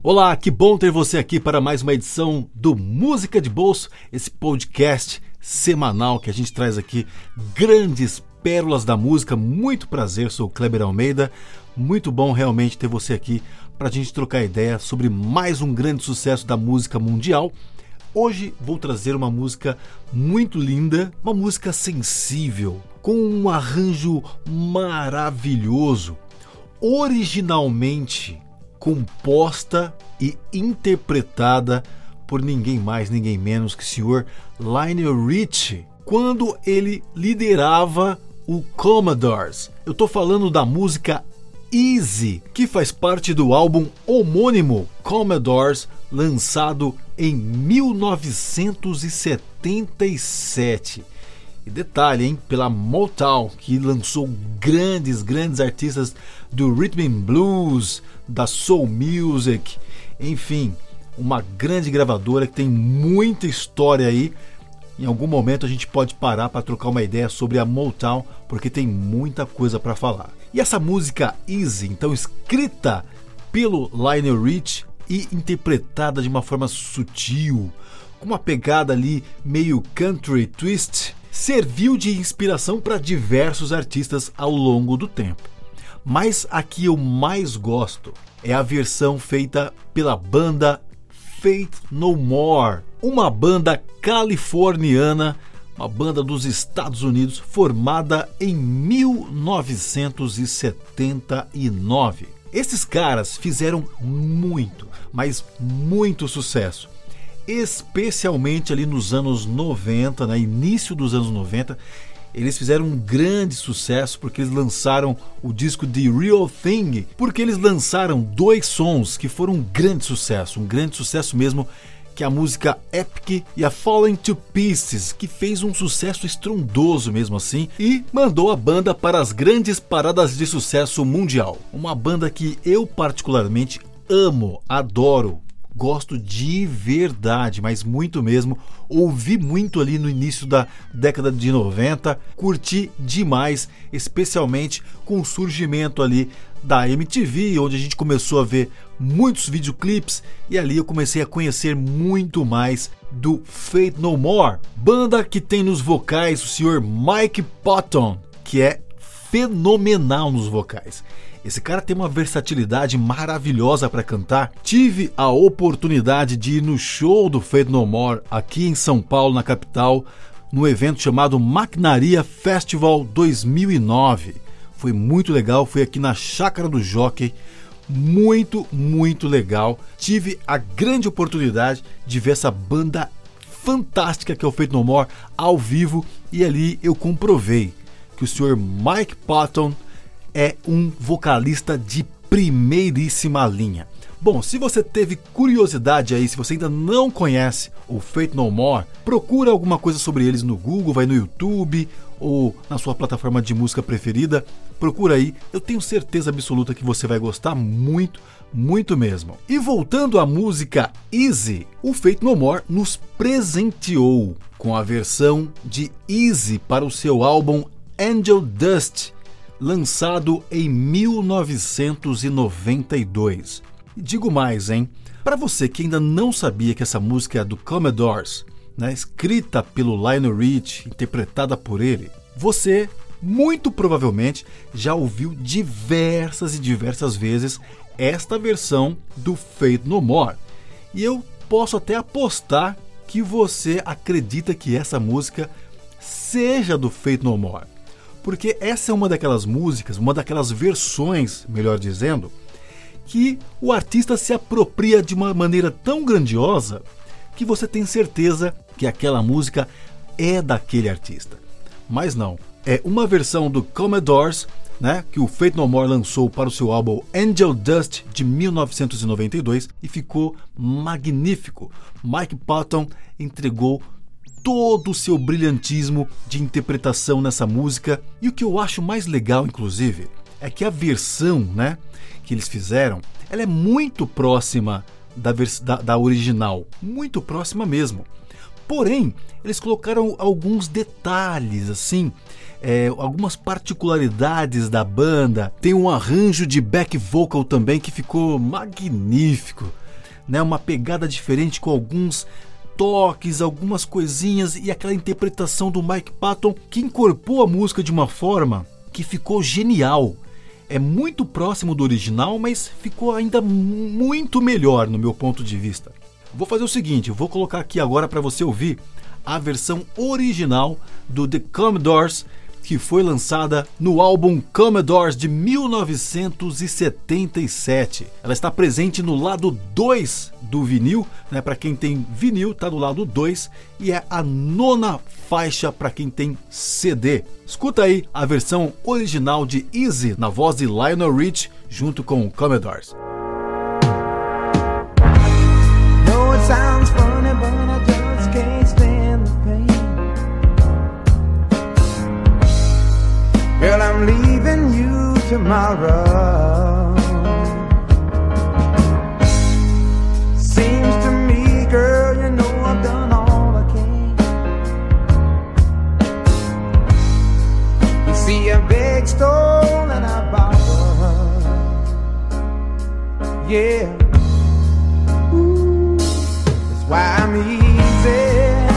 Olá, que bom ter você aqui para mais uma edição do Música de Bolso, esse podcast semanal que a gente traz aqui grandes pérolas da música. Muito prazer, sou o Kleber Almeida, muito bom realmente ter você aqui para a gente trocar ideia sobre mais um grande sucesso da música mundial. Hoje vou trazer uma música muito linda, uma música sensível, com um arranjo maravilhoso, originalmente composta e interpretada por ninguém mais, ninguém menos que o senhor Lionel Richie, quando ele liderava o Commodores. Eu estou falando da música Easy, que faz parte do álbum homônimo Commodores, lançado em 1977. E detalhe, hein? Pela Motown, que lançou grandes artistas do Rhythm and Blues, da Soul Music, enfim, uma grande gravadora que tem muita história aí. Em algum momento a gente pode parar para trocar uma ideia sobre a Motown, porque tem muita coisa para falar. E essa música Easy, então escrita pelo Lionel Richie e interpretada de uma forma sutil, com uma pegada ali meio country twist, serviu de inspiração para diversos artistas ao longo do tempo. Mas a que eu mais gosto é a versão feita pela banda Faith No More, uma banda californiana, uma banda dos Estados Unidos, formada em 1979. Esses caras fizeram muito, mas muito sucesso, especialmente ali nos anos 90, início dos anos 90. Eles fizeram um grande sucesso porque eles lançaram o disco The Real Thing, porque eles lançaram dois sons que foram um grande sucesso mesmo, que é a música Epic e a Falling to Pieces, que fez um sucesso estrondoso mesmo assim e mandou a banda para as grandes paradas de sucesso mundial. Uma banda que eu particularmente amo, adoro, gosto de verdade, mas muito mesmo. Ouvi muito ali no início da década de 90, curti demais, especialmente com o surgimento ali da MTV, onde a gente começou a ver muitos videoclipes, e ali eu comecei a conhecer muito mais do Faith No More, banda que tem nos vocais o senhor Mike Patton, que é fenomenal nos vocais. Esse cara tem uma versatilidade maravilhosa para cantar. Tive a oportunidade de ir no show do Faith No More aqui em São Paulo, na capital, no evento chamado Maquinaria Festival 2009. Foi muito legal, foi aqui na Chácara do Jockey, muito legal. Tive a grande oportunidade de ver essa banda fantástica que é o Faith No More ao vivo, e ali eu comprovei que o senhor Mike Patton é um vocalista de primeiríssima linha. Bom, se você teve curiosidade aí, se você ainda não conhece o Faith No More, procura alguma coisa sobre eles no Google, vai no YouTube ou na sua plataforma de música preferida, procura aí, eu tenho certeza absoluta que você vai gostar muito mesmo. E voltando à música Easy, o Faith No More nos presenteou com a versão de Easy para o seu álbum Angel Dust, lançado em 1992. E digo mais, hein? Para você que ainda não sabia que essa música é do Commodores, escrita pelo Lionel Richie, interpretada por ele, você muito provavelmente já ouviu diversas vezes esta versão do Faith No More. E eu posso até apostar que você acredita que essa música seja do Faith No More, porque essa é uma daquelas músicas, uma daquelas versões, melhor dizendo, que o artista se apropria de uma maneira tão grandiosa que você tem certeza que aquela música é daquele artista. Mas não, é uma versão do Commodores, que o Faith No More lançou para o seu álbum Angel Dust de 1992 e ficou magnífico. Mike Patton entregou todo o seu brilhantismo de interpretação nessa música, e o que eu acho mais legal, inclusive, é que a versão que eles fizeram, ela é muito próxima da original, muito próxima mesmo. Porém, eles colocaram alguns detalhes, assim, algumas particularidades da banda. Tem um arranjo de back vocal também que ficou magnífico. né? Uma pegada diferente com alguns toques, algumas coisinhas e aquela interpretação do Mike Patton que incorporou a música de uma forma que ficou genial. É muito próximo do original, mas ficou ainda muito melhor no meu ponto de vista. Vou fazer o seguinte, eu vou colocar aqui agora para você ouvir a versão original do The Commodores, que foi lançada no álbum Commodores de 1977. Ela está presente no lado 2 do vinil, né? Para quem tem vinil, está do lado 2, e é a 9ª faixa para quem tem CD. Escuta aí a versão original de Easy, na voz de Lionel Rich, junto com o Commodores. No, it sounds funny, but I just can't stand the pain. Girl, I'm leaving you tomorrow. Seems to me, girl, you know I've done all I can. You see a big stone and I borrow. Yeah. Ooh, that's why I'm easy.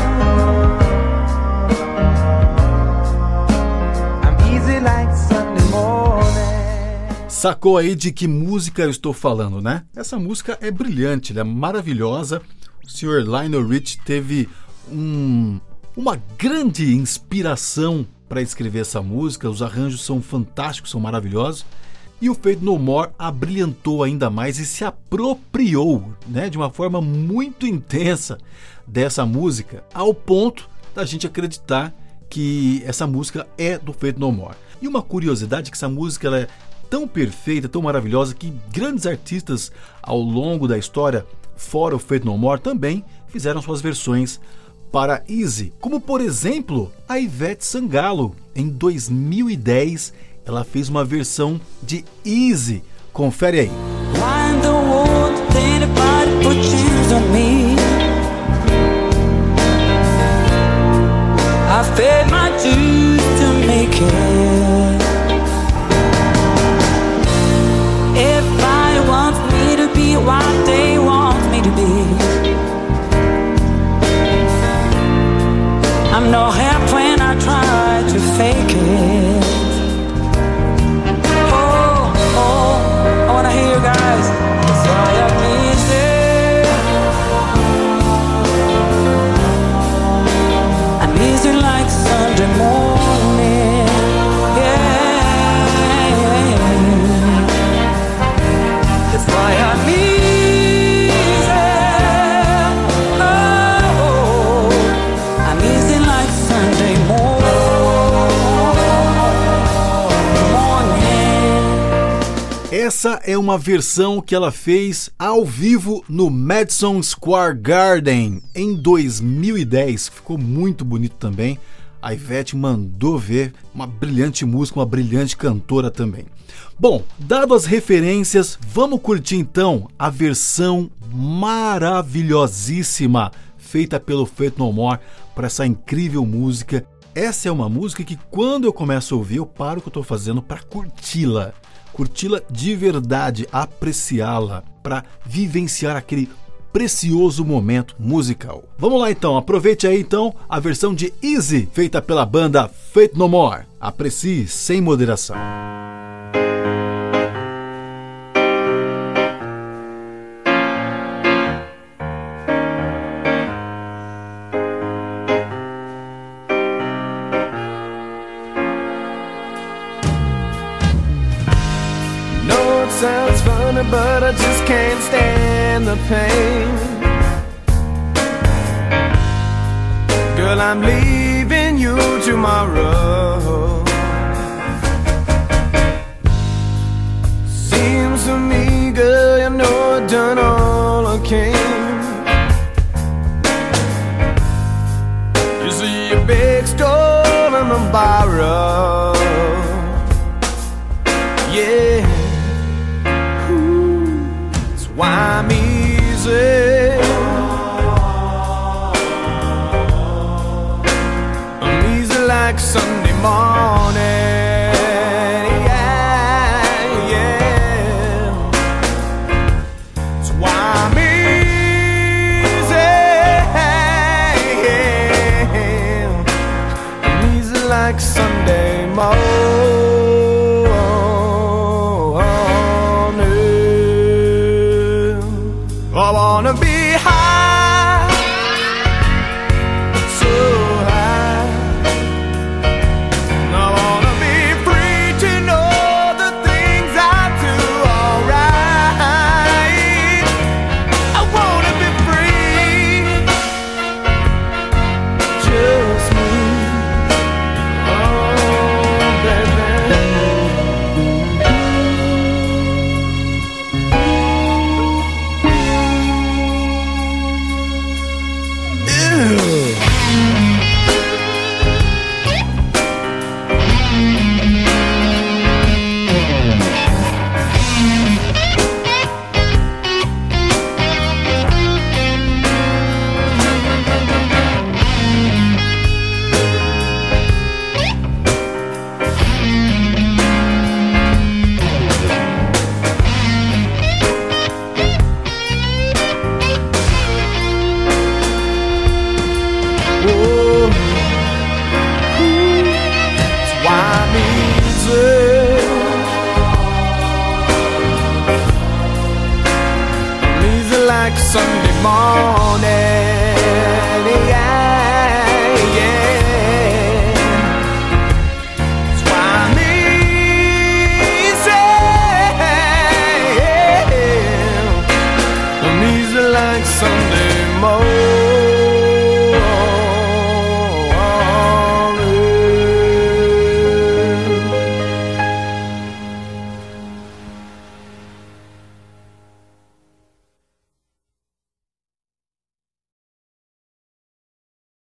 Sacou aí de que música eu estou falando, né? Essa música é brilhante, ela é maravilhosa. O Sr. Lionel Rich teve uma grande inspiração para escrever essa música. Os arranjos são fantásticos, são maravilhosos. E o Faith No More abrilhantou ainda mais e se apropriou, né, de uma forma muito intensa dessa música, ao ponto da gente acreditar que essa música é do Faith No More. E uma curiosidade é que essa música ela é tão perfeita, tão maravilhosa, que grandes artistas ao longo da história, fora o Faith No More, também fizeram suas versões para Easy. Como, por exemplo, a Ivete Sangalo. Em 2010, ela fez uma versão de Easy. Confere aí. I paid my dues to make it. Everybody wants me to be what they want me to be. I'm no help when I try to fake it. Oh, I wanna hear you guys. That's why I'm easy. I'm easy like Sunday morning. Yeah. That's why I'm easy. Oh, I'm easy like Sunday morning. Essa é uma versão que ela fez ao vivo no Madison Square Garden em 2010. Ficou muito bonito também. A Ivete mandou ver, uma brilhante música, uma brilhante cantora também. Bom, dado as referências, vamos curtir então a versão maravilhosíssima feita pelo Faith No More para essa incrível música. Essa é uma música que quando eu começo a ouvir, eu paro o que eu estou fazendo para curti-la de verdade, apreciá-la, para vivenciar aquele precioso momento musical. Vamos lá então, aproveite aí então a versão de Easy, feita pela banda Faith No More. Aprecie sem moderação. Sounds funny, but I just can't stand the pain. Girl, I'm leaving you tomorrow. Seems to me, girl, you know I've done all I can. You see a big storm in the borrow. Yeah. Why I'm easy. I'm easy like Sunday morning. Yeah, yeah. That's why I'm easy. I wanna be high, so high. I wanna be free to know the things I do alright. I wanna be free, just me. Oh, baby. Like Sunday morning, yeah, yeah. That's why I'm easy. I'm easy like Sunday morning.